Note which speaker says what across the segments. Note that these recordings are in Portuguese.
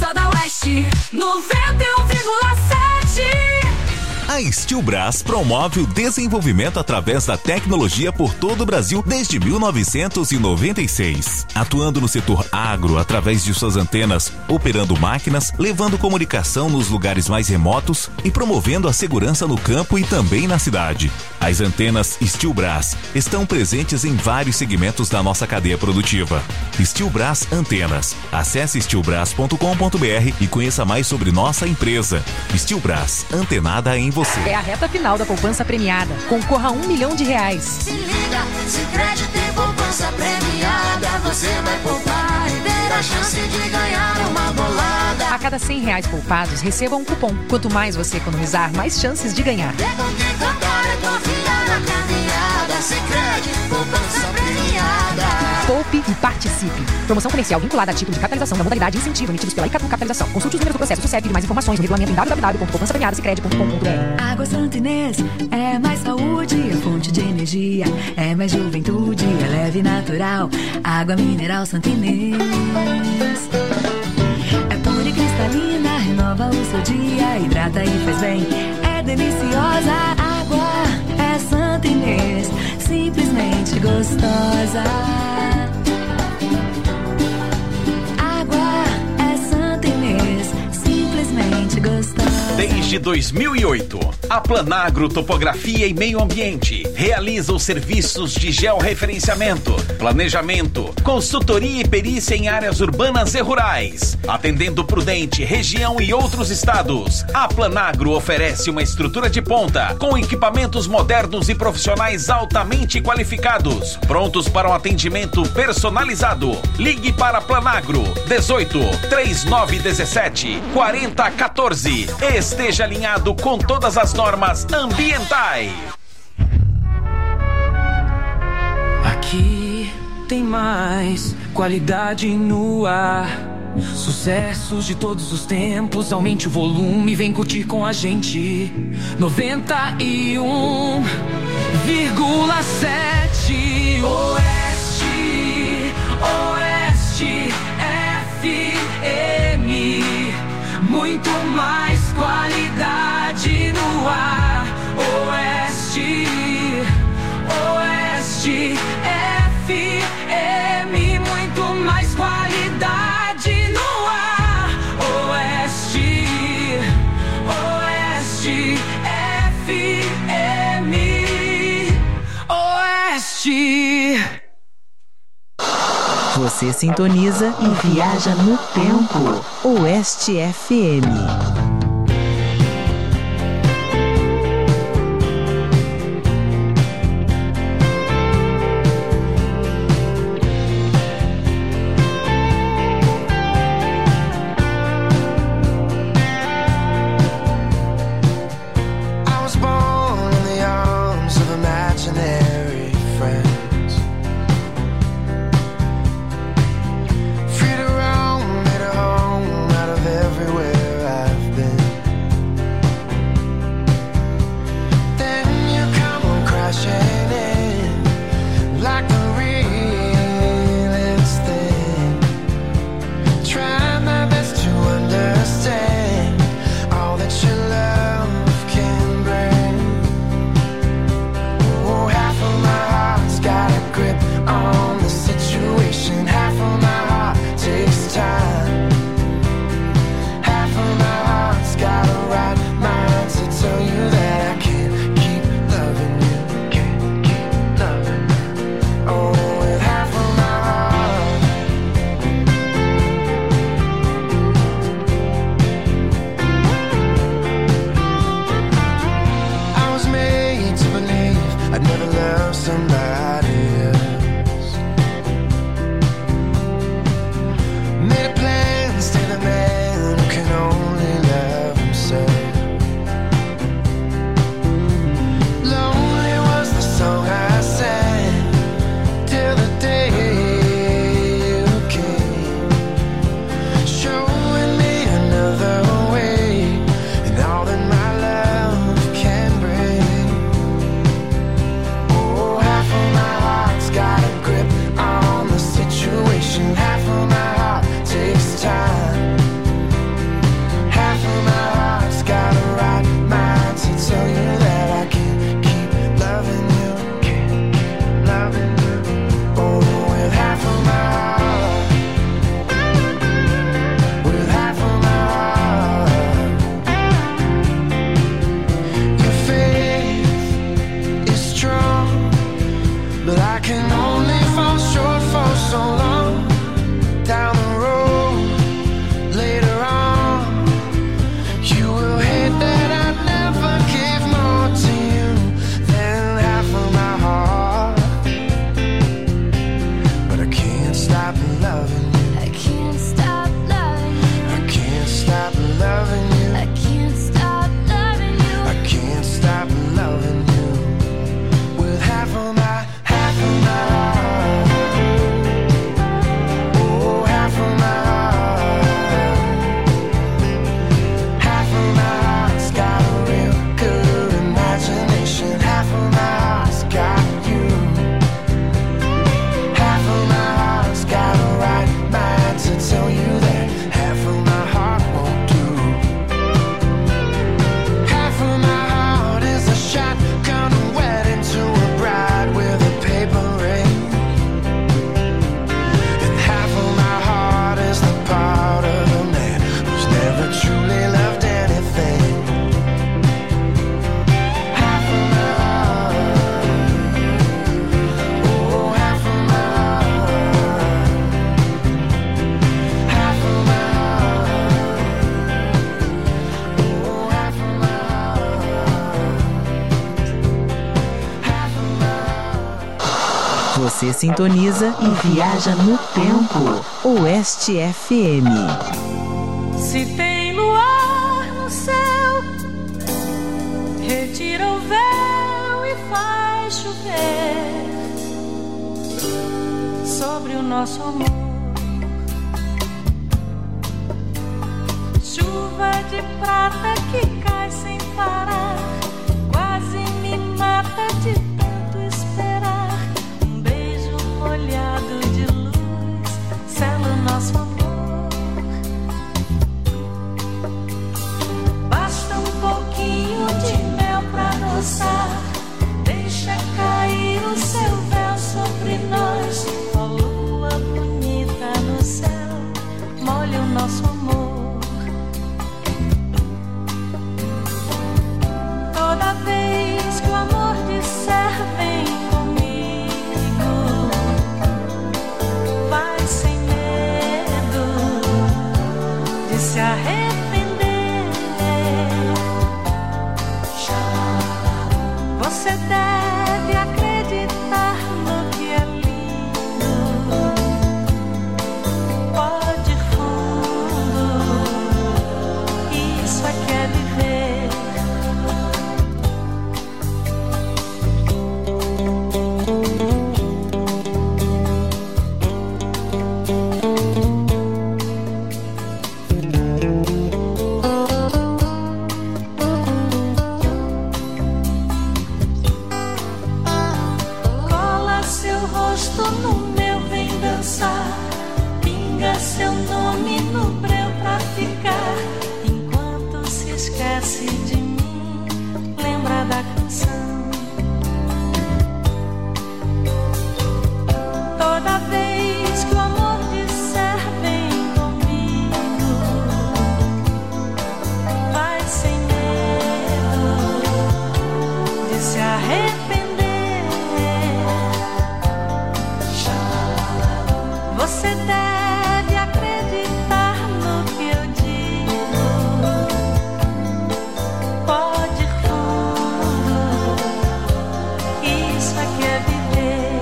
Speaker 1: toda Oeste 91,7.
Speaker 2: A Stilbras promove o desenvolvimento através da tecnologia por todo o Brasil desde 1996. Atuando no setor agro através de suas antenas, operando máquinas, levando comunicação nos lugares mais remotos e promovendo a segurança no campo e também na cidade. As antenas Stilbras estão presentes em vários segmentos da nossa cadeia produtiva. Stilbras Antenas. Acesse stilbras.com.br e conheça mais sobre nossa empresa. Stilbras, antenada em você.
Speaker 3: É a reta final da poupança premiada. Concorra a R$1 milhão.
Speaker 4: Se liga, Sicredi tem poupança premiada. Você vai poupar e ter a chance de ganhar uma bolada.
Speaker 3: A cada R$100 poupados, receba um cupom. Quanto mais você economizar, mais chances de ganhar.
Speaker 4: É bom que contar, é confiar na caminhada. Sicredi, poupança premiada.
Speaker 3: Poupe e participe. Promoção comercial vinculada a título de capitalização da modalidade e incentivo emitidos pela Icatu Capitalização. Consulte os números do processo do CEP e mais informações no regulamento em www.poupançapremiadasicredi.com.br.
Speaker 5: Água Santa Inês é mais saúde, é fonte de energia, é mais juventude, é leve e natural. Água mineral Santa Inês. É pura e cristalina, renova o seu dia, hidrata e faz bem. É deliciosa, água é Santa Inês, simplesmente gostosa.
Speaker 6: Desde 2008, a Planagro Topografia e Meio Ambiente realiza os serviços de georreferenciamento, planejamento, consultoria e perícia em áreas urbanas e rurais. Atendendo Prudente, região e outros estados, a Planagro oferece uma estrutura de ponta com equipamentos modernos e profissionais altamente qualificados, prontos para um atendimento personalizado. Ligue para Planagro 18 3917 4014. Esteja alinhado com todas as normas ambientais.
Speaker 7: Aqui tem mais qualidade no ar. Sucessos de todos os tempos. Aumente o volume, vem curtir com a gente. 91,7 Oeste, Oeste FM. Muito mais qualidade no ar. Oeste, Oeste FM. Muito mais qualidade no ar. Oeste, Oeste FM. Oeste.
Speaker 8: Você sintoniza e viaja no tempo. Oeste FM.
Speaker 4: Free to roam, made a home out of everywhere I've
Speaker 8: Você sintoniza e viaja no tempo. Oeste FM.
Speaker 5: Se tem luar no céu, retira o véu e faz chover sobre o nosso amor. Chuva de prata que cai sem parar, quase me mata de tanto esperar. Um beijo molhado de luz sela o nosso amor. Basta um pouquinho de mel pra adoçar, deixa cair o seu véu sobre nós. Ó lua bonita no céu, molha o nosso amor. Toda vez que o amor disser vem comigo, vai sem medo de se arrepender. Você deve acreditar no que é lindo, pode ir fundo, isso é que é viver. No meu vem dançar, pinga seu nome no breu pra ficar. Enquanto se esquece de mim, lembra da canção. Toda vez que o amor disser vem comigo, vai sem medo de se arrepender. Você deve acreditar no que eu digo, pode ir fundo, isso aqui é viver.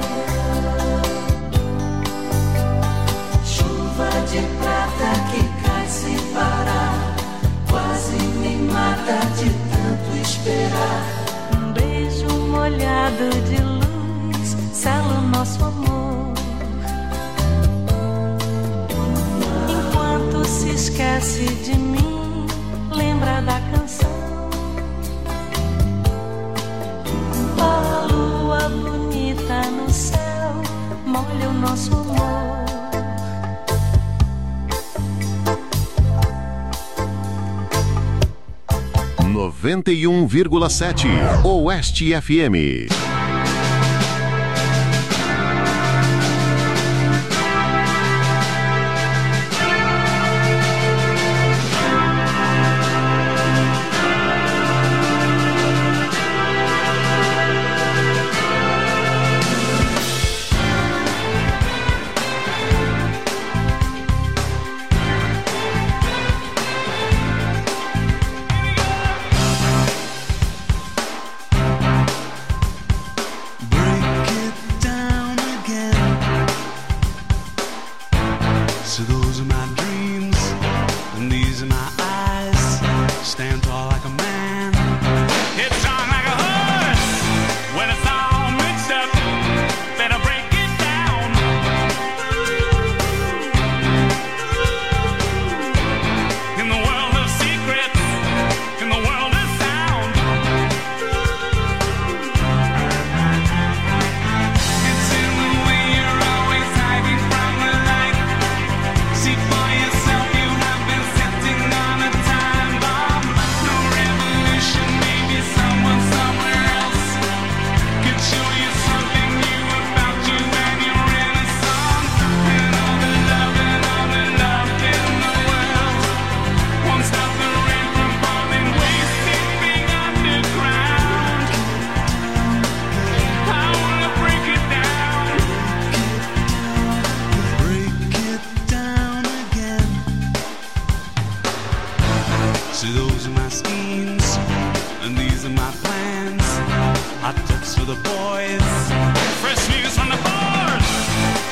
Speaker 5: Chuva de prata que cai sem parar, quase me mata de tanto esperar. Um beijo molhado de luz sela o nosso amor. Se esquece de mim, lembra da canção. A lua bonita no céu, molha o nosso amor.
Speaker 1: Noventa e 1,7 Oeste FM.
Speaker 9: Hot tips for the boys. Fresh news from the boys.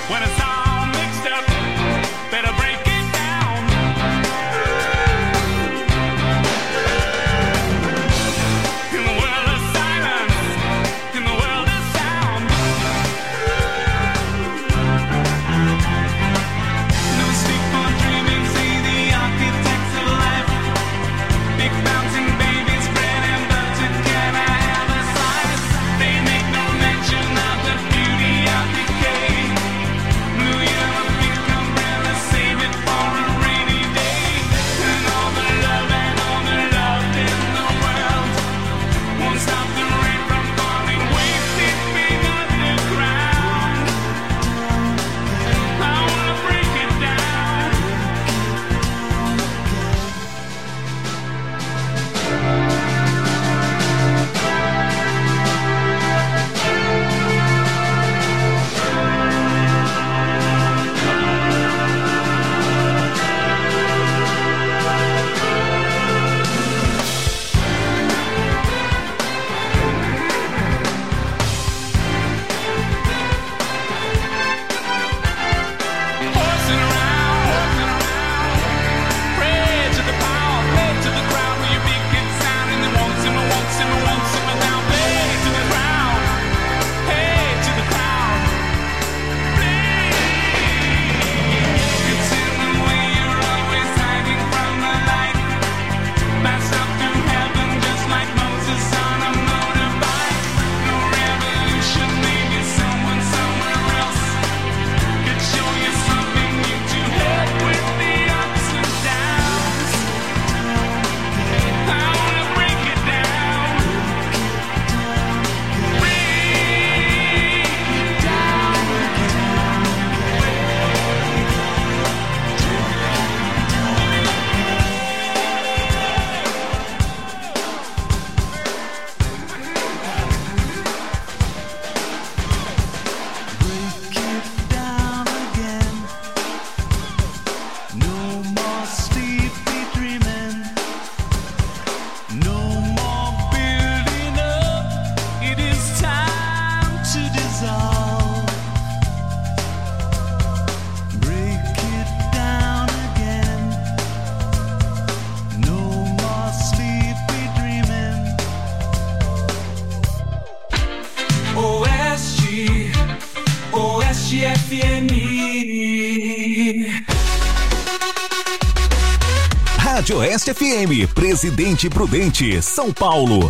Speaker 2: Rádio Oeste FM, Presidente Prudente, São Paulo,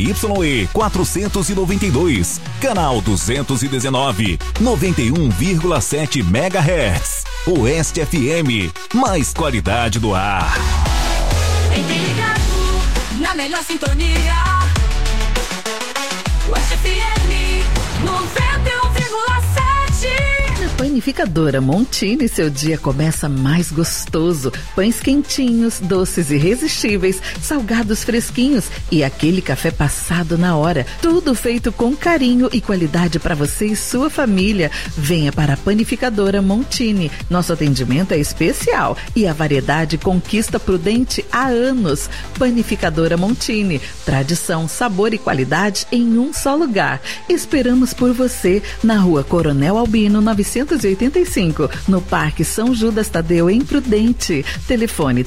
Speaker 2: ZYE 492, canal 219, 91,7 MHz. Oeste FM, mais qualidade do ar.
Speaker 5: Ligado, na melhor sintonia. Oeste FM 91,7.
Speaker 9: Panificadora Montini, seu dia começa mais gostoso. Pães quentinhos, doces irresistíveis, salgados fresquinhos e aquele café passado na hora. Tudo feito com carinho e qualidade para você e sua família. Venha para a Panificadora Montini. Nosso atendimento é especial e a variedade conquista Prudente há anos. Panificadora Montini, tradição, sabor e qualidade em um só lugar. Esperamos por você na Rua Coronel Albino 985, no Parque São Judas Tadeu, em Prudente. Telefone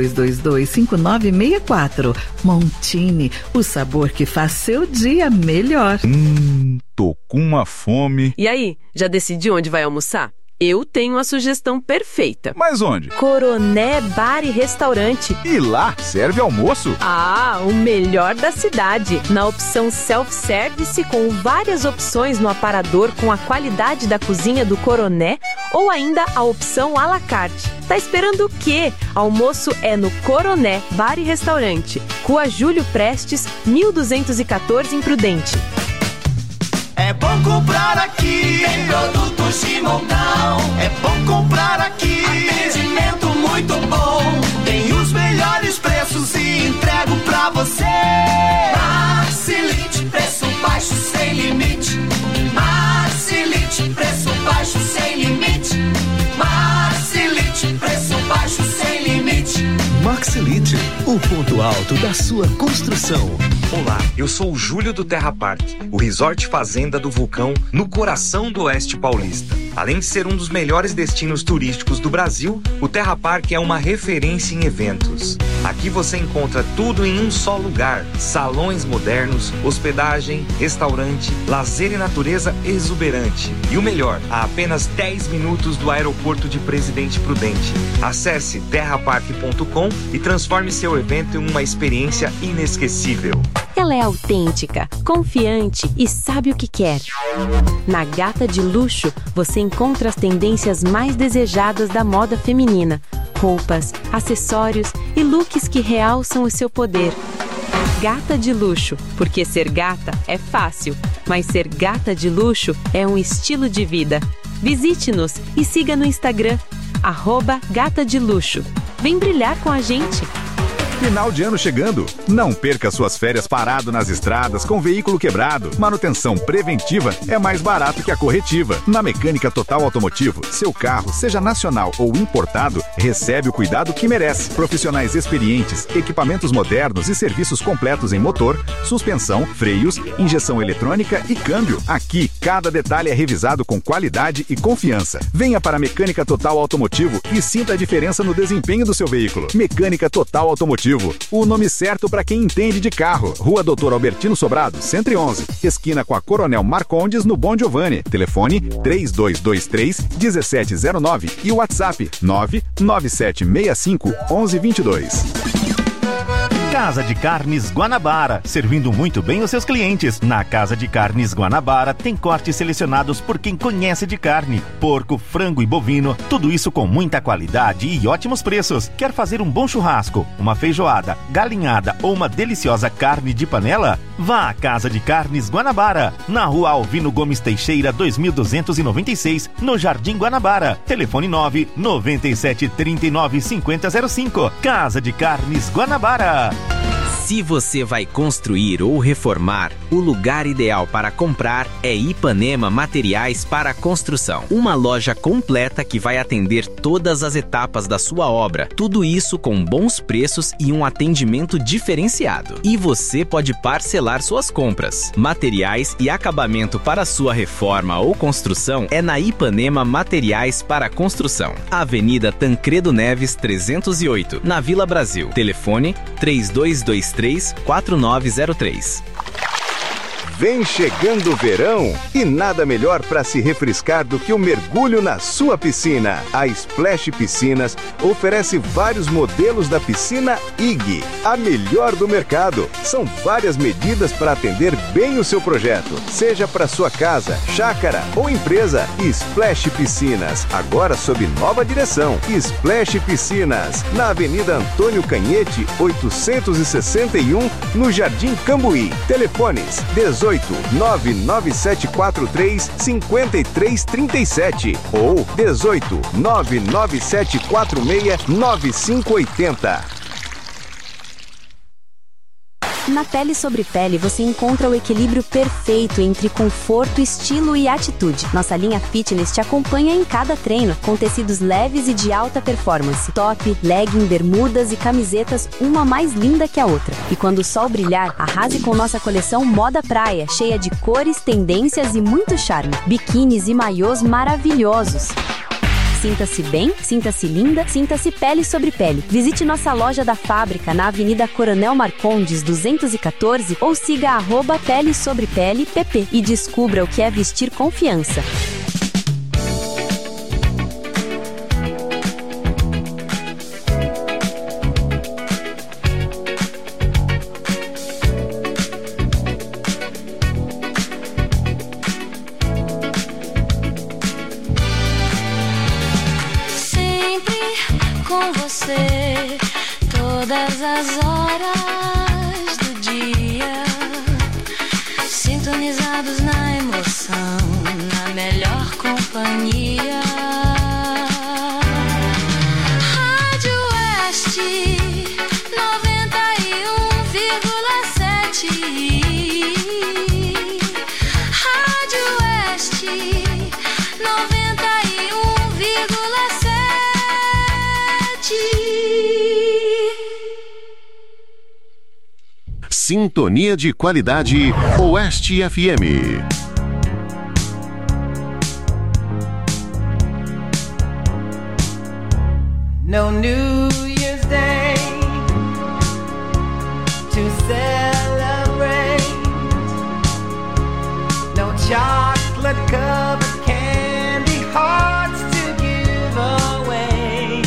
Speaker 9: 3222-5964. Montini, o sabor que faz seu dia melhor.
Speaker 10: Tô com uma fome.
Speaker 11: E aí, já decidiu onde vai almoçar? Eu tenho a sugestão perfeita.
Speaker 10: Mas onde?
Speaker 11: Coroné Bar e Restaurante.
Speaker 10: E lá serve almoço?
Speaker 11: Ah, o melhor da cidade. Na opção self-service, com várias opções no aparador com a qualidade da cozinha do Coroné, ou ainda a opção à la carte. Tá esperando o quê? Almoço é no Coroné Bar e Restaurante. Rua Júlio Prestes, 1214, em Prudente.
Speaker 4: É bom comprar aqui, tem produtos de montão. É bom comprar aqui, atendimento muito bom. Tem os melhores preços e entrego pra você. Marcelite, preço baixo sem limite. Marcelite, preço baixo sem limite. Marcelite, preço baixo sem limite.
Speaker 12: Marcelite, o ponto alto da sua construção. Olá, eu sou o Júlio do Terra Park, o resort fazenda do vulcão no coração do Oeste Paulista. Além de ser um dos melhores destinos turísticos do Brasil, o Terra Park é uma referência em eventos. Aqui você encontra tudo em um só lugar: salões modernos, hospedagem, restaurante, lazer e natureza exuberante. E o melhor, a apenas 10 minutos do aeroporto de Presidente Prudente. Acesse terrapark.com e transforme seu evento em uma experiência inesquecível.
Speaker 11: Ela é autêntica, confiante e sabe o que quer. Na Gata de Luxo, você encontra as tendências mais desejadas da moda feminina: roupas, acessórios e looks que realçam o seu poder. Gata de Luxo, porque ser gata é fácil, mas ser gata de luxo é um estilo de vida. Visite-nos e siga no Instagram, @Gata de Luxo. Vem brilhar com a gente!
Speaker 10: Final de ano chegando. Não perca suas férias parado nas estradas com veículo quebrado. Manutenção preventiva é mais barato que a corretiva. Na Mecânica Total Automotivo, seu carro, seja nacional ou importado, recebe o cuidado que merece. Profissionais experientes, equipamentos modernos e serviços completos em motor, suspensão, freios, injeção eletrônica e câmbio. Aqui, cada detalhe é revisado com qualidade e confiança. Venha para a Mecânica Total Automotivo e sinta a diferença no desempenho do seu veículo. Mecânica Total Automotivo. O nome certo para quem entende de carro. Rua Doutor Albertino Sobrado, 111. Esquina com a Coronel Marcondes, no Bom Giovanni. Telefone 3223-1709 e o WhatsApp 99765-1122.
Speaker 13: Casa de Carnes Guanabara, servindo muito bem os seus clientes. Na Casa de Carnes Guanabara tem cortes selecionados por quem conhece de carne: porco, frango e bovino, tudo isso com muita qualidade e ótimos preços. Quer fazer um bom churrasco, uma feijoada, galinhada ou uma deliciosa carne de panela? Vá à Casa de Carnes Guanabara, na Rua Alvino Gomes Teixeira, 2296, no Jardim Guanabara. Telefone 997395005. Casa de Carnes Guanabara.
Speaker 14: Se você vai construir ou reformar, o lugar ideal para comprar é Ipanema Materiais para Construção. Uma loja completa que vai atender todas as etapas da sua obra. Tudo isso com bons preços e um atendimento diferenciado. E você pode parcelar suas compras. Materiais e acabamento para sua reforma ou construção é na Ipanema Materiais para Construção. Avenida Tancredo Neves 308, na Vila Brasil. Telefone 3223-4903.
Speaker 15: Vem chegando o verão e nada melhor para se refrescar do que o mergulho na sua piscina. A Splash Piscinas oferece vários modelos da piscina IG, a melhor do mercado. São várias medidas para atender bem o seu projeto, seja para sua casa, chácara ou empresa. Splash Piscinas, agora sob nova direção. Splash Piscinas, na Avenida Antônio Canhete, 861, no Jardim Cambuí. Telefones 18-99743-5337 ou 18-99746-9580.
Speaker 16: Na Pele Sobre Pele você encontra o equilíbrio perfeito entre conforto, estilo e atitude. Nossa linha fitness te acompanha em cada treino, com tecidos leves e de alta performance. Top, legging, bermudas e camisetas, uma mais linda que a outra. E quando o sol brilhar, arrase com nossa coleção Moda Praia, cheia de cores, tendências e muito charme. Biquínis e maiôs maravilhosos. Sinta-se bem, sinta-se linda, sinta-se Pele Sobre Pele. Visite nossa loja da fábrica na Avenida Coronel Marcondes 214 ou siga @Pele Sobre Pele PP e descubra o que é vestir confiança.
Speaker 5: Todas as horas do dia, sintonizados na emoção, na melhor companhia. Rádio Oeste 91,7. Rádio Oeste 91,7.
Speaker 1: Sintonia de qualidade Oeste FM.
Speaker 4: No New Year's Day to celebrate. No chocolate covered candy hearts to give away.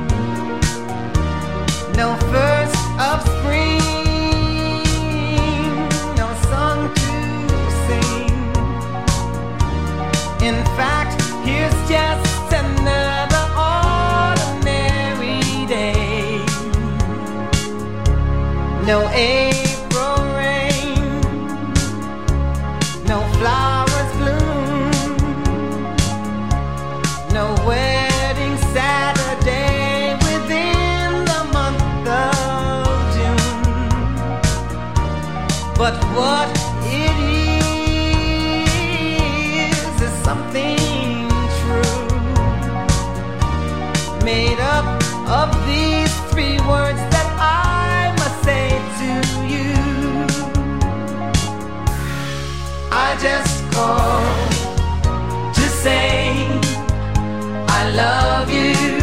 Speaker 4: No first of spring, no song to sing. In fact, here's just another ordinary day. No April rain, no flowers bloom, no wedding Saturday within the month of June. But what it is something true, made up of these three words that I must say to you. I just called to say I love you.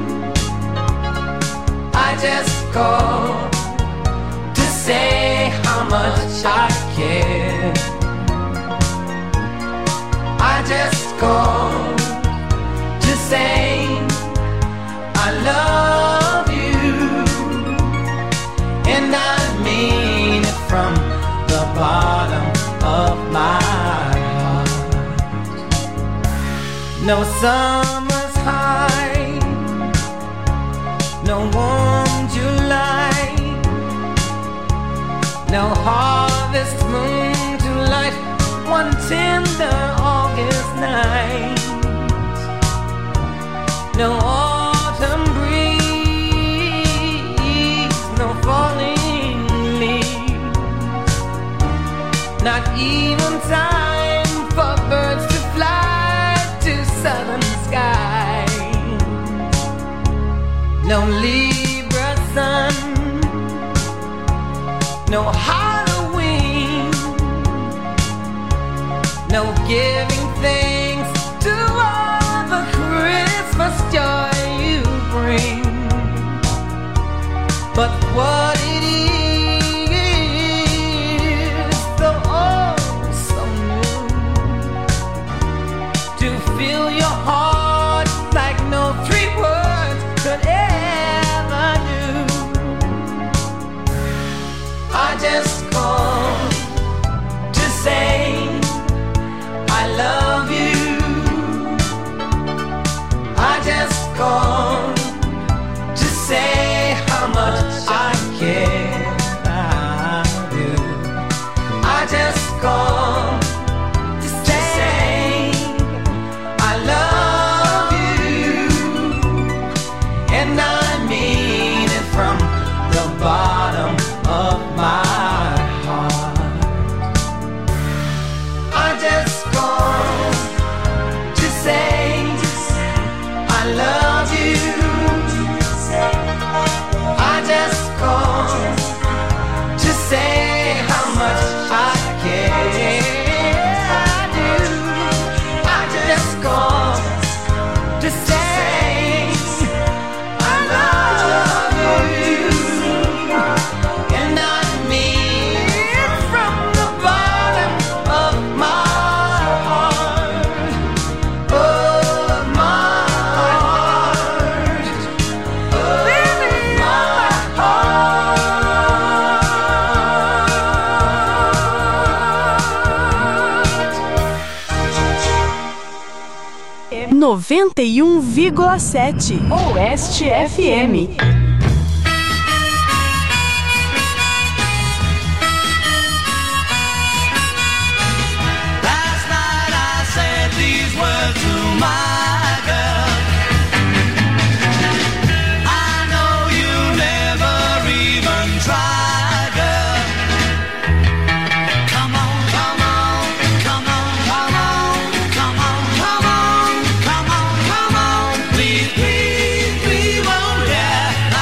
Speaker 4: I just called to say how much I care. I just called to say I love you, and I mean it from the bottom of my heart. No summer's high, no warm July, no harvest moon to light one tender August night. No autumn breeze, no falling leaves, not even time for birds to fly to southern skies. No Libra sun, no Halloween, no giving thanks to all the Christmas joy you bring. But what it is, though oh so new, to fill your heart like no three words could ever do. I just called to say I love you. I just called to say how much I care. I do. I just called to say I love you, and I mean it from the bottom of my heart. I just called to say I love you. I just called to say how much I care. I do. I just called to say I love you, and I mean it from the bottom of my heart. Of my heart. Of my
Speaker 11: heart. 91,7 Oeste FM.
Speaker 4: Last night I said these words to my girl. I know you never even try, girl. Come on, come on, come on, come on, come on, come on, come on, come on. Please, please, we won't, yeah.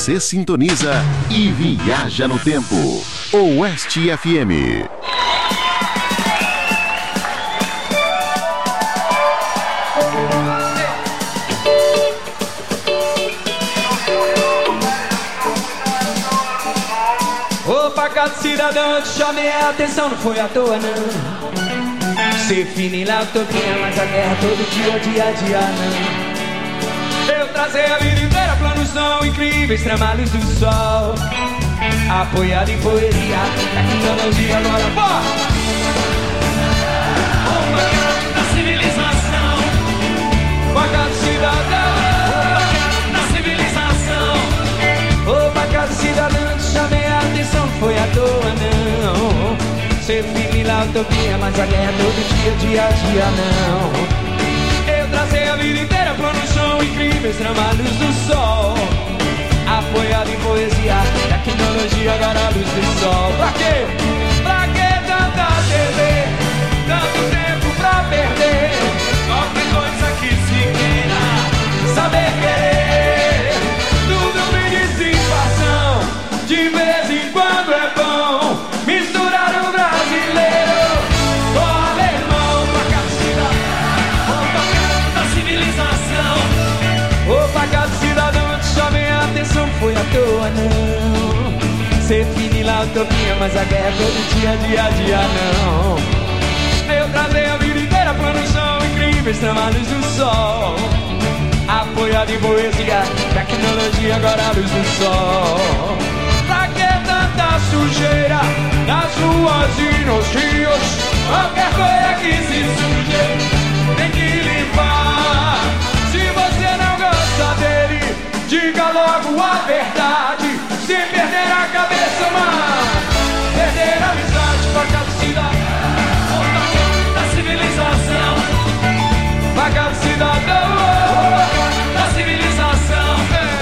Speaker 1: Você sintoniza e viaja no tempo. Oeste FM.
Speaker 17: Opa, cada cidadão, te chamei a atenção, não foi à toa não. Ser fino e lá utopia, mas a guerra todo dia, dia a dia não. Eu trazei a vida inteira, planos são incríveis, trabalhos do sol. Apoiado em poesia, tecnologia, agora pô! O bacana da civilização, bacana cidadão, da civilização. O bacana cidadão, te chamei a atenção, não foi à toa não. Ser firme na utopia, mas a guerra todo dia, dia a dia não. Eu tracei a vida inteira, planos são incríveis, trabalhos do sol. Apoiado em poesia, tecnologia, agora a luz do sol. Pra quê? Pra que tanta TV? Tanto tempo pra perder. Qualquer coisa que se queira saber querer. Tudo me dissipação, de vez em quando é bom misturar o brasileiro com o alemão. Pra cada cidadão, o bacana da civilização. O bacana cidadão, te chamei a atenção, foi à toa não. Ser fino e lá utopia, mas a guerra todo dia, dia a dia não. Eu trazei a vida inteira, planos são incríveis, trabalhos do sol. Apoiado em poesia, tecnologia, agora a luz do sol. Pra que tanta sujeira nas ruas e nos rios? Qualquer coisa que se suje tem que limpar. Se você não gosta dele, diga logo a verdade. Se perder a cabeça, mas perder a amizade. Pra cada cidadão, da civilização. Pra cada cidadão da civilização.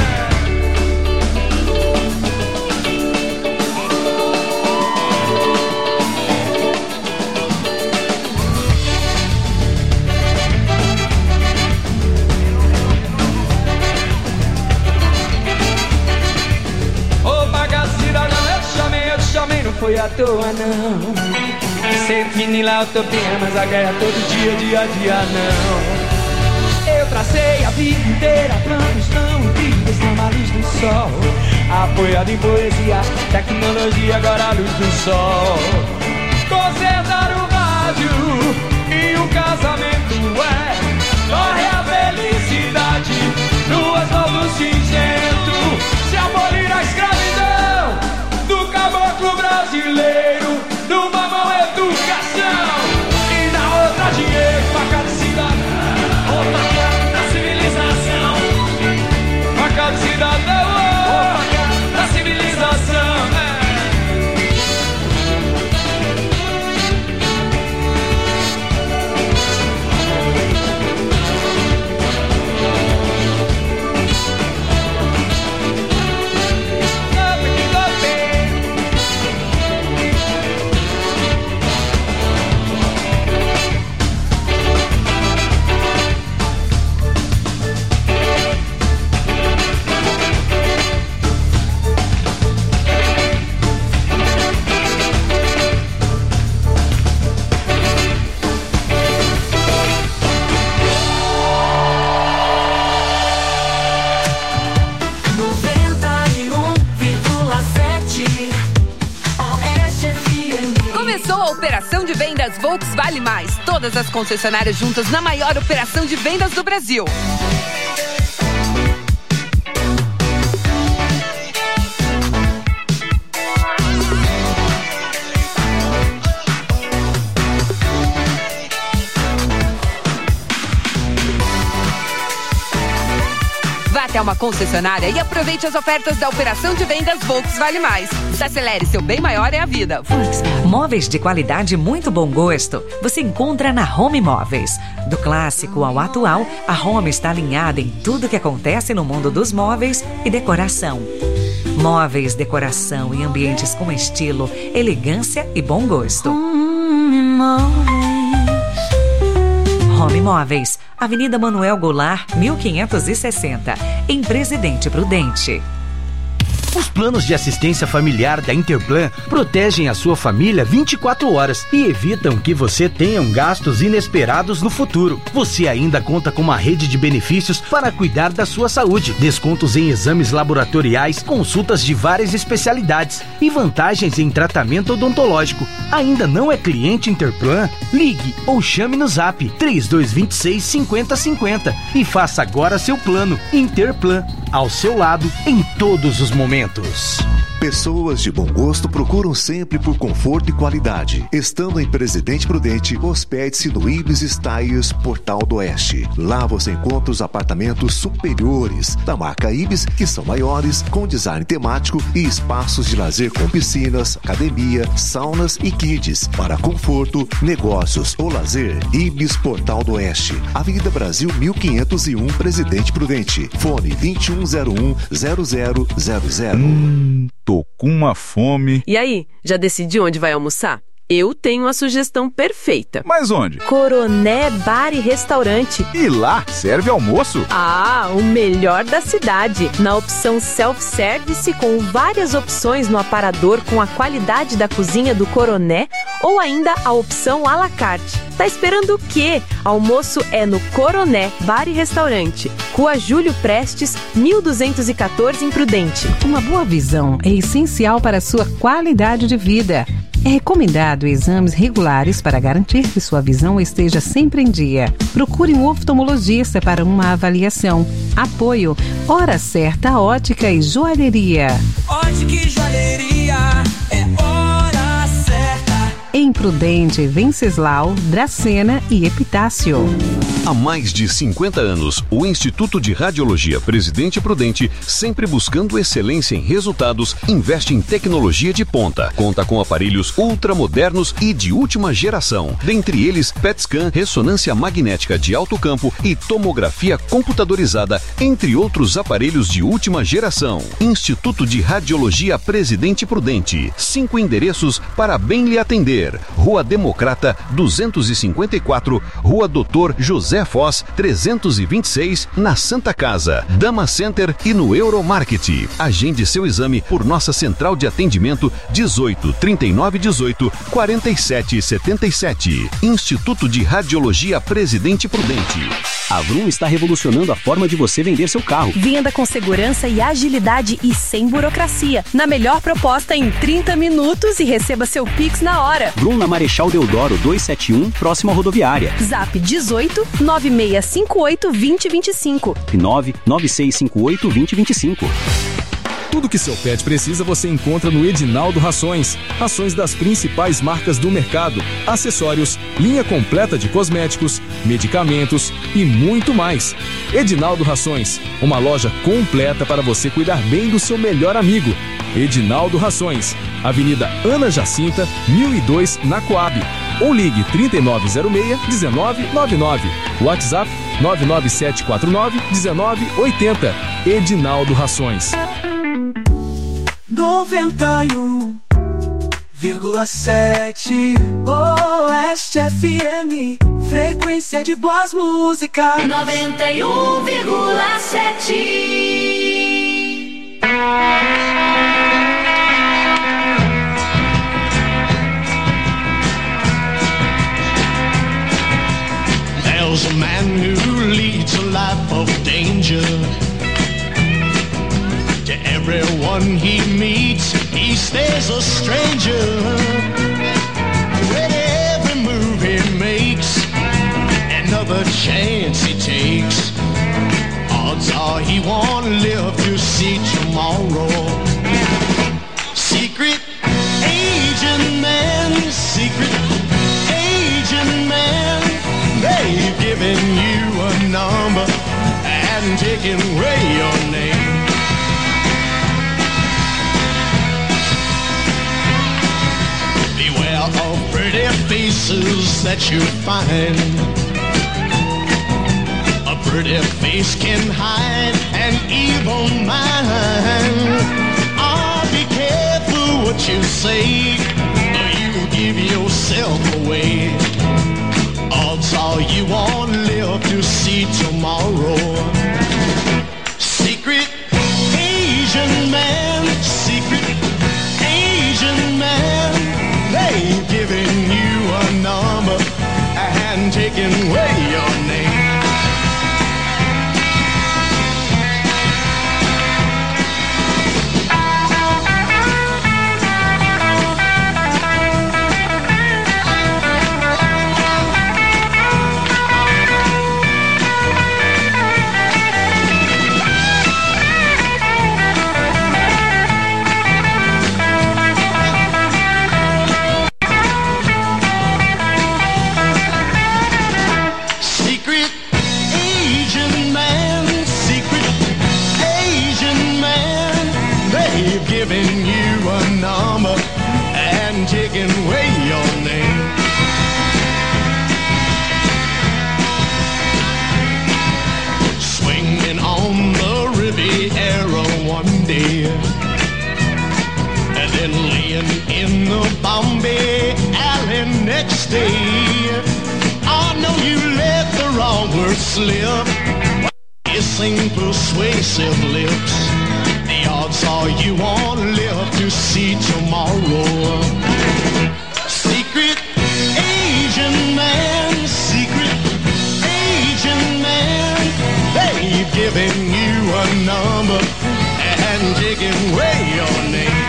Speaker 17: Não foi à toa não. Ser fino e lá utopia, mas a guerra todo dia, dia a dia não. Eu tracei a vida inteira, planos tão incríveis, trabalhos do sol. Apoiado em poesia, tecnologia, agora a luz do sol. Consertar o rádio e o casamento é. Corre a felicidade no asfalto cinzento. Se abolir a escravidão do caboclo brasileiro, numa mão educação e na outra dinheiro. Pra cada cidadão, outra da civilização. Pra cada cidadão, outra da civilização.
Speaker 18: Operação de vendas Volks Vale Mais. Todas as concessionárias juntas na maior operação de vendas do Brasil. Vá até uma concessionária e aproveite as ofertas da operação de vendas Volks Vale Mais. Acelere, seu bem maior é a vida.
Speaker 19: Móveis de qualidade e muito bom gosto você encontra na Home Móveis. Do clássico ao atual, a Home está alinhada em tudo que acontece no mundo dos móveis e decoração. Móveis, decoração e ambientes com estilo, elegância e bom gosto. Home Móveis, Avenida Manuel Goulart, 1560, em Presidente Prudente.
Speaker 20: Os planos de assistência familiar da Interplan protegem a sua família 24 horas e evitam que você tenha gastos inesperados no futuro. Você ainda conta com uma rede de benefícios para cuidar da sua saúde, descontos em exames laboratoriais, consultas de várias especialidades e vantagens em tratamento odontológico. Ainda não é cliente Interplan? Ligue ou chame no Zap 3226-5050 e faça agora seu plano. Interplan, ao seu lado em todos os momentos.
Speaker 21: Pessoas de bom gosto procuram sempre por conforto e qualidade. Estando em Presidente Prudente, hospede-se no Ibis Styles Portal do Oeste. Lá você encontra os apartamentos superiores da marca Ibis, que são maiores, com design temático e espaços de lazer com piscinas, academia, saunas e kids. Para conforto, negócios ou lazer, Ibis Portal do Oeste. Avenida Brasil 1501, Presidente Prudente. Fone 2101-0000.
Speaker 10: Tô com uma fome.
Speaker 11: E aí, já decidiu onde vai almoçar? Eu tenho a sugestão perfeita.
Speaker 10: Mas onde?
Speaker 11: Coroné Bar e Restaurante.
Speaker 10: E lá, serve almoço?
Speaker 11: Ah, o melhor da cidade. Na opção self-service, com várias opções no aparador com a qualidade da cozinha do Coroné, ou ainda a opção à la carte. Tá esperando o quê? Almoço é no Coroné Bar e Restaurante. Rua Júlio Prestes, 1214 em Prudente.
Speaker 3: Uma boa visão é essencial para a sua qualidade de vida. É recomendado exames regulares para garantir que sua visão esteja sempre em dia. Procure um oftalmologista para uma avaliação. Apoio Hora Certa Ótica e Joalheria.
Speaker 17: Ótica e Joalheria é Hora Certa.
Speaker 3: Em Prudente, Venceslau, Dracena e Epitácio.
Speaker 1: Há mais de 50 anos, o Instituto de Radiologia Presidente Prudente, sempre buscando excelência em resultados, investe em tecnologia de ponta. Conta com aparelhos ultramodernos e de última geração. Dentre eles, PET-scan, ressonância magnética de alto campo e tomografia computadorizada, entre outros aparelhos de última geração. Instituto de Radiologia Presidente Prudente. 5 endereços para bem lhe atender. Rua Democrata, 254, Rua Doutor José Foz, 326, na Santa Casa, Dama Center e no Euromarket. Agende seu exame por nossa central de atendimento 18 39 18 47 77. Instituto de Radiologia Presidente Prudente.
Speaker 22: A Vroom está revolucionando a forma de você vender seu carro.
Speaker 11: Venda com segurança e agilidade e sem burocracia. Na melhor proposta em 30 minutos e receba seu Pix na hora.
Speaker 22: Vroom na Marechal Deodoro 271, próximo à rodoviária.
Speaker 11: Zap 18 9658 2025.
Speaker 22: 99658 2025.
Speaker 23: Tudo que seu pet precisa você encontra no Edinaldo Rações. Rações das principais marcas do mercado, acessórios, linha completa de cosméticos, medicamentos e muito mais. Edinaldo Rações, uma loja completa para você cuidar bem do seu melhor amigo. Edinaldo Rações, Avenida Ana Jacinta, 1002, na Coab. Ou ligue 3906-1999. WhatsApp 99749-1980. Edinaldo Rações.
Speaker 4: 91,7 Oeste FM, frequência de boas músicas. 91,7.
Speaker 24: There's a man who leads a life of danger. To everyone he meets, he stays a stranger. With every move he makes, another chance he takes, odds are he won't live to see tomorrow. Secret agent man, secret agent man, they've given you a number and taken away your name. Of pretty faces that you find. A pretty face can hide an evil mind. Oh, be careful what you say, or you give yourself away. Odds are you won't live to see tomorrow. Secret Asian man, taking away your name. Giving you a number and taking away your name. Swinging on the Riviera one day, and then laying in the Bombay alley next day. I know you let the wrong word slip, kissing persuasive lips. The odds are you won't live to see tomorrow. Secret Asian man, secret Asian man, they've given you a number and taken away your name.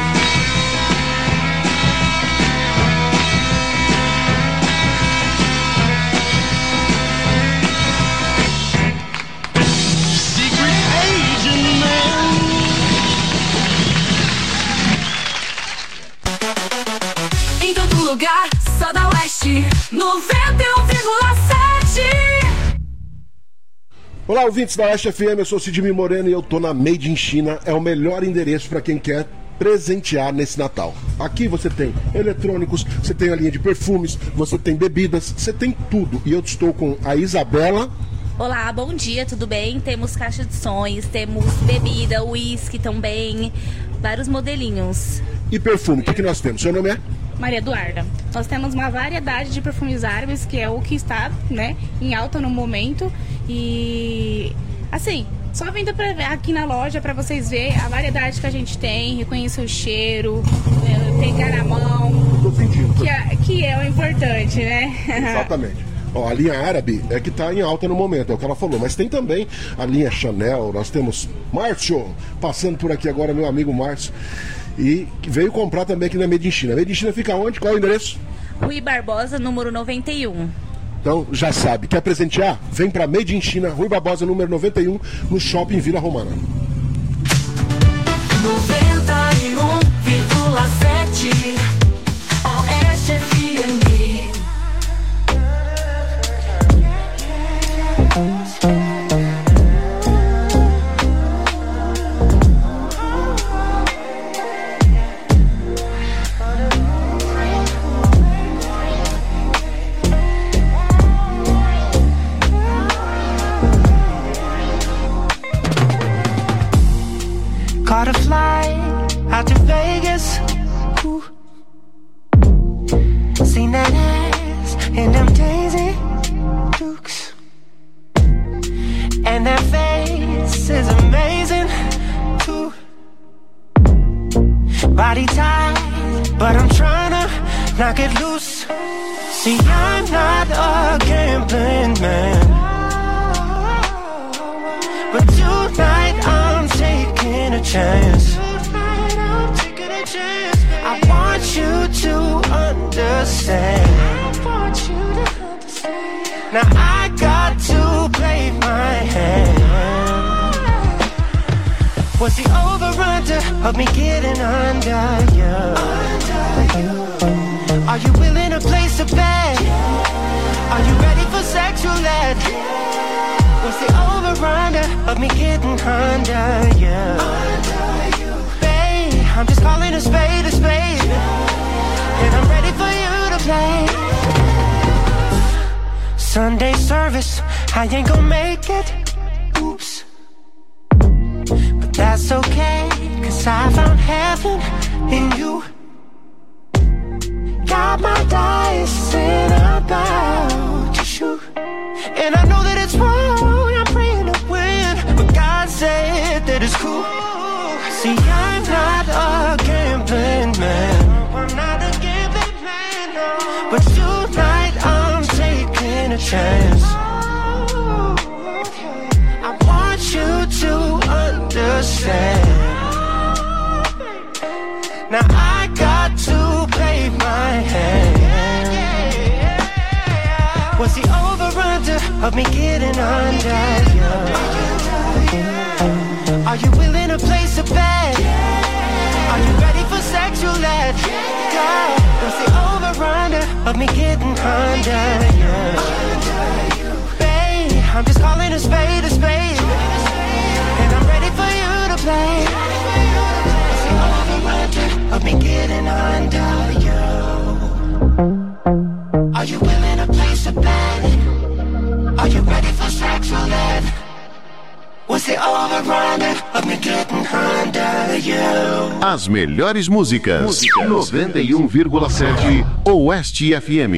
Speaker 24: Secret Asian man.
Speaker 5: Em todo lugar, só da Oeste 91,7.
Speaker 2: Olá, ouvintes da Oeste FM, eu sou Sidney Moreno e eu tô na Made in China. É o melhor endereço para quem quer presentear nesse Natal. Aqui você tem eletrônicos, você tem a linha de perfumes, você tem bebidas, você tem tudo. E eu estou com a Isabela.
Speaker 6: Olá, bom dia, tudo bem? Temos caixa de sons, temos bebida, uísque também, vários modelinhos.
Speaker 2: E perfume, o que nós temos? Seu nome é?
Speaker 7: Maria Eduarda. Nós temos uma variedade de perfumes árabes, que é o que está, né, em alta no momento. E, assim, só vindo aqui na loja para vocês verem a variedade que a gente tem, reconhecer o cheiro, pegar na mão.
Speaker 2: Tô sentindo.
Speaker 7: Que é o importante, né?
Speaker 2: Exatamente. Ó, a linha árabe é que está em alta no momento, é o que ela falou. Mas tem também a linha Chanel, nós temos Márcio, passando por aqui agora, meu amigo Márcio. E veio comprar também aqui na Made in China. Made in China fica onde? Qual é o endereço?
Speaker 6: Rui Barbosa, número 91.
Speaker 2: Então, já sabe, quer presentear? Vem para Made in China, Rui Barbosa, número 91, no Shopping Vila Romana.
Speaker 5: 91,7 Oeste FM.
Speaker 8: Caught a flight out to Vegas. Ooh. Seen that ass in them Daisy Dukes, and that face is amazing too. Body tight, but I'm tryna knock it loose. See, I'm not a gambling man, but tonight I'm taking a chance. I want you to understand. Now I got to play my hand. What's the over-under of me getting under you? Are you willing to place a bet? Are you ready for sexual ed? What's the over-under of me getting under you? Babe, I'm just calling a spade, and I'm ready for you to play. Sunday service, I ain't gon' make it. Oops. But that's okay, 'cause I found heaven in you. Got my dice and I'm about to shoot. And I know that it's wrong, I'm praying to win, but God said that it's cool. See, I'm not a gambling man, I'm not a gambling man, no. But tonight I'm taking a chance. of me getting under you? Are you willing to place a bet? Are you ready for sexual ed? Girl, what's the over-under of me getting under you? Babe, I'm just calling a spade, and I'm ready for you to play. What's the over-under of me getting under you? Are you willing to place a bet? Are you ready for sexual ed? What's the over-under of me getting under you?
Speaker 1: As melhores músicas. 91,7 Oeste FM.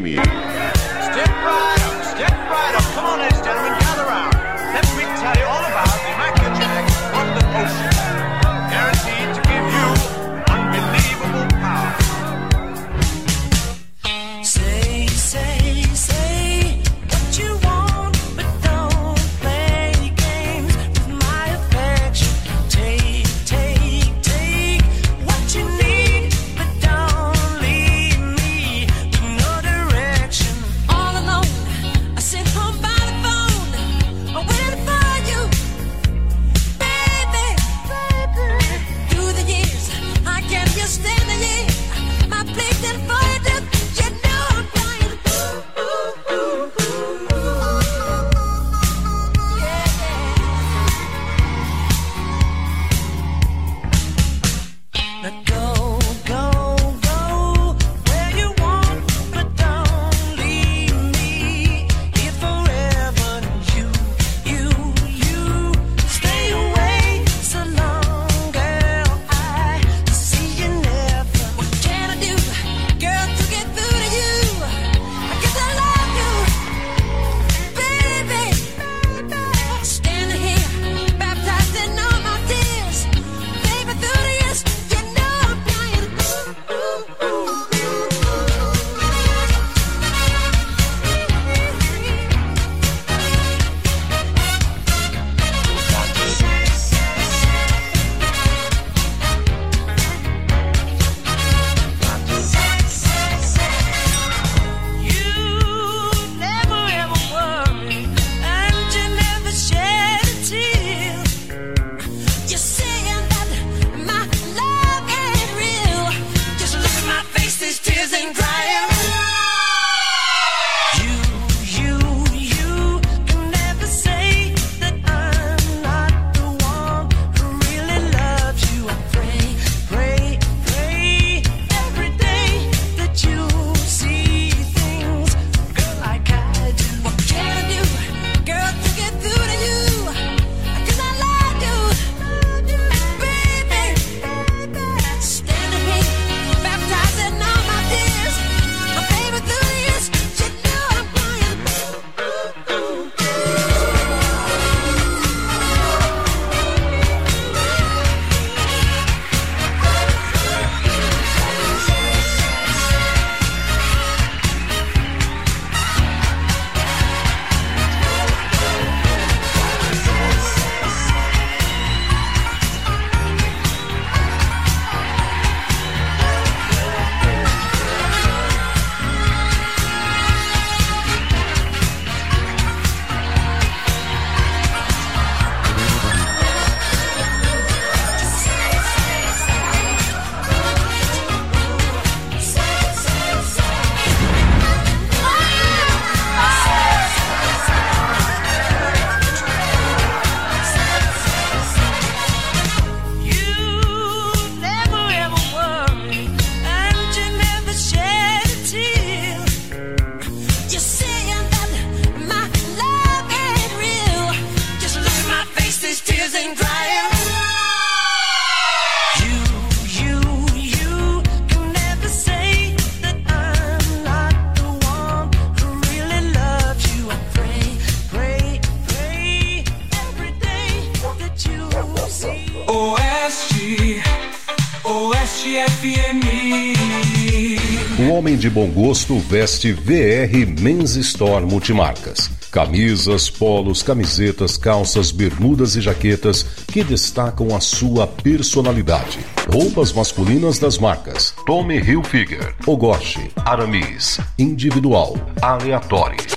Speaker 9: O homem de bom gosto veste VR Men's Store Multimarcas. Camisas, polos, camisetas, calças, bermudas e jaquetas que destacam a sua personalidade. Roupas masculinas das marcas Tommy Hilfiger, Ogoshi, Aramis, Individual, Aleatório,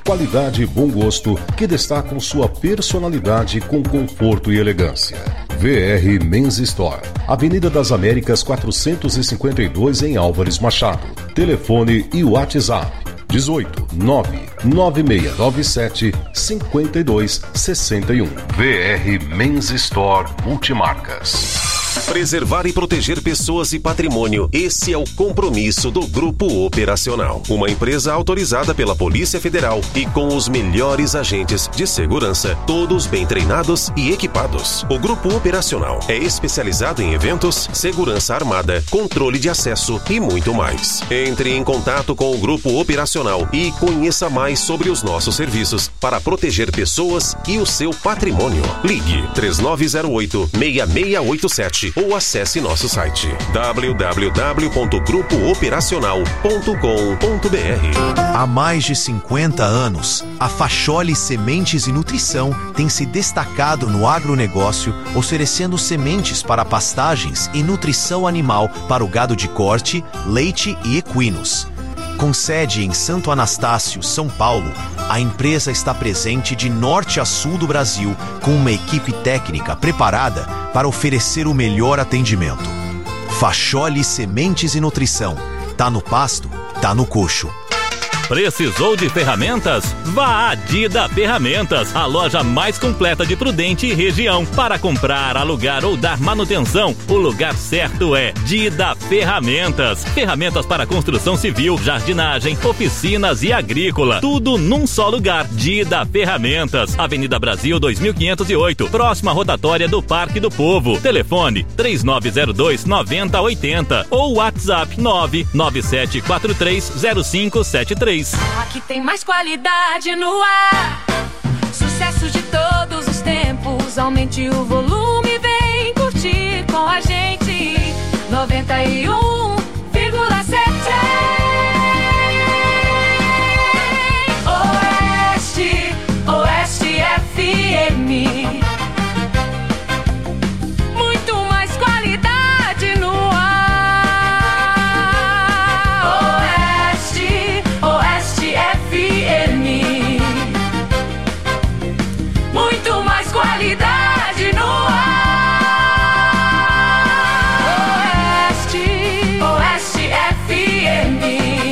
Speaker 9: Qualidade e bom gosto que destacam sua personalidade com conforto e elegância. VR Men's Store, Avenida das Américas 452 em Álvares Machado. Telefone e WhatsApp 18 99697 5261. VR Men's Store Multimarcas.
Speaker 12: Preservar e proteger pessoas e patrimônio, esse é o compromisso do Grupo Operacional. Uma empresa autorizada pela Polícia Federal e com os melhores agentes de segurança, todos bem treinados e equipados. O Grupo Operacional é especializado em eventos, segurança armada, controle de acesso e muito mais. Entre em contato com o Grupo Operacional e conheça mais sobre os nossos serviços para proteger pessoas e o seu patrimônio. Ligue 3908-6687 ou acesse nosso site www.grupooperacional.com.br.
Speaker 13: Há mais de 50 anos, a Facholi Sementes e Nutrição tem se destacado no agronegócio, oferecendo sementes para pastagens e nutrição animal para o gado de corte, leite e equinos. Com sede em Santo Anastácio, São Paulo, a empresa está presente de norte a sul do Brasil com uma equipe técnica preparada para oferecer o melhor atendimento. Facholi Sementes e Nutrição. Tá no pasto, tá no coxo.
Speaker 14: Precisou de ferramentas? Vá a Dida Ferramentas, a loja mais completa de Prudente e região. Para comprar, alugar ou dar manutenção, o lugar certo é Dida Ferramentas. Ferramentas para construção civil, jardinagem, oficinas e agrícola. Tudo num só lugar. Dida Ferramentas, Avenida Brasil 2508, próxima rotatória do Parque do Povo. Telefone 3902-9080 ou WhatsApp 997430573.
Speaker 5: Aqui tem mais qualidade no ar. Sucesso de todos os tempos. Aumente o volume, vem curtir com a gente. 91,7 Oeste, Oeste FM. Muito mais qualidade no ar. Oeste, Oeste FM. Muito mais qualidade no ar. Oeste, Oeste FM.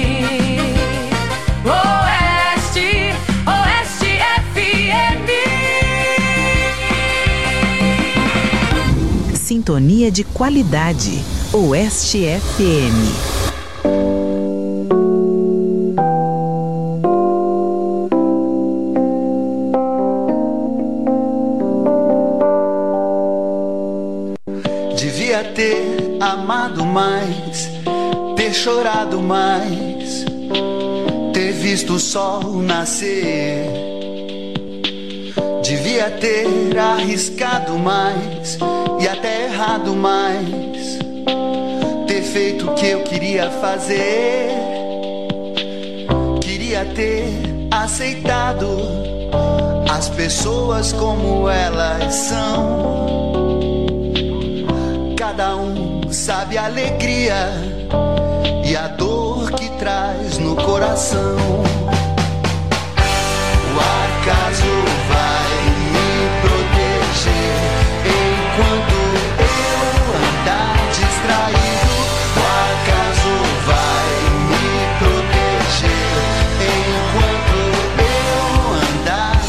Speaker 5: Oeste, Oeste FM.
Speaker 3: Sintonia de qualidade. Oeste FM.
Speaker 4: Devia ter amado mais, ter chorado mais, ter visto o sol nascer. Devia ter arriscado mais e até errado mais, ter feito o que eu queria fazer. Queria ter aceitado as pessoas como elas são. Cada um sabe a alegria e a dor que traz no coração. O acaso vai me proteger enquanto eu andar distraído. O acaso vai me proteger enquanto eu andar.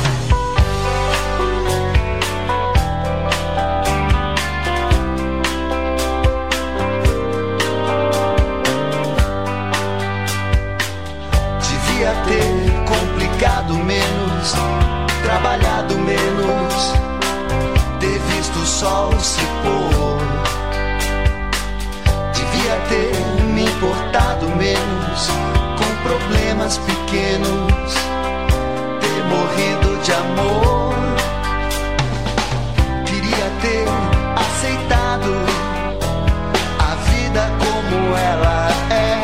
Speaker 4: Devia ter complicado menos, trabalhado menos, ter visto o sol se pôr. Devia ter me importado menos com problemas pequenos, ter morrido de amor. Queria ter aceitado a vida como ela é.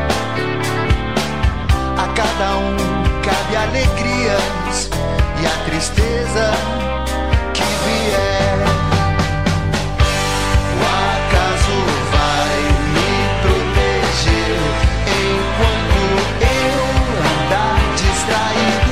Speaker 4: A cada um cabe alegrias e a tristeza que vier. O acaso vai me proteger enquanto eu andar distraído.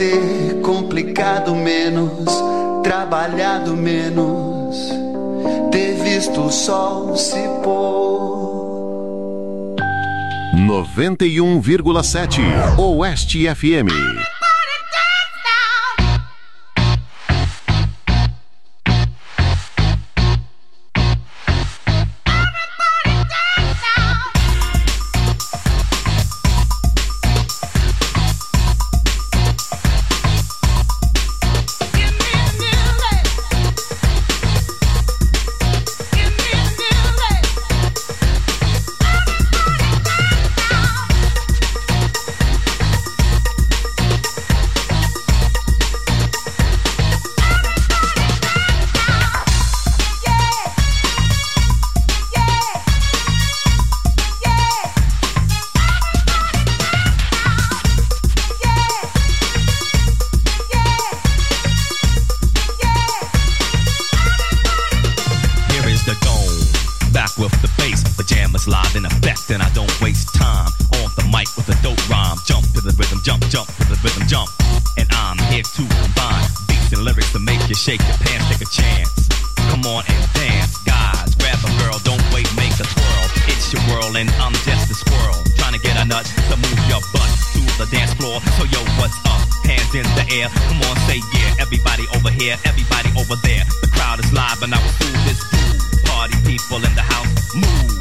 Speaker 15: ter complicado menos, trabalhado menos, ter visto o sol se pôr.
Speaker 1: 91,7 Oeste FM.
Speaker 16: Shake your pants, take a chance. Come on and dance, guys. Grab a girl, don't wait, make a twirl. It's your world and I'm just a squirrel. Trying to get a nut to move your butt to the dance floor. So yo, what's up? Hands in the air. Come on, say yeah. Everybody over here, everybody over there. The crowd is live and I will do this groove. Party people in the house, move.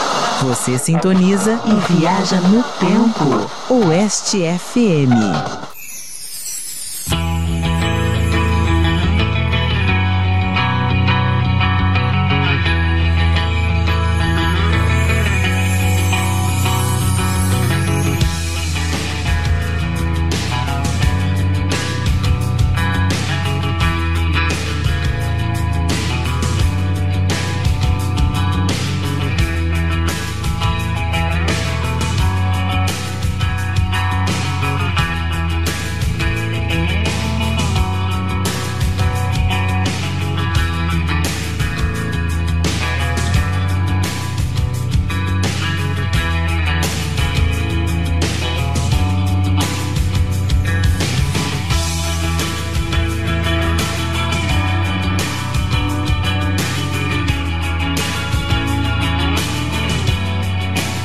Speaker 3: Você sintoniza e viaja no tempo. Oeste FM.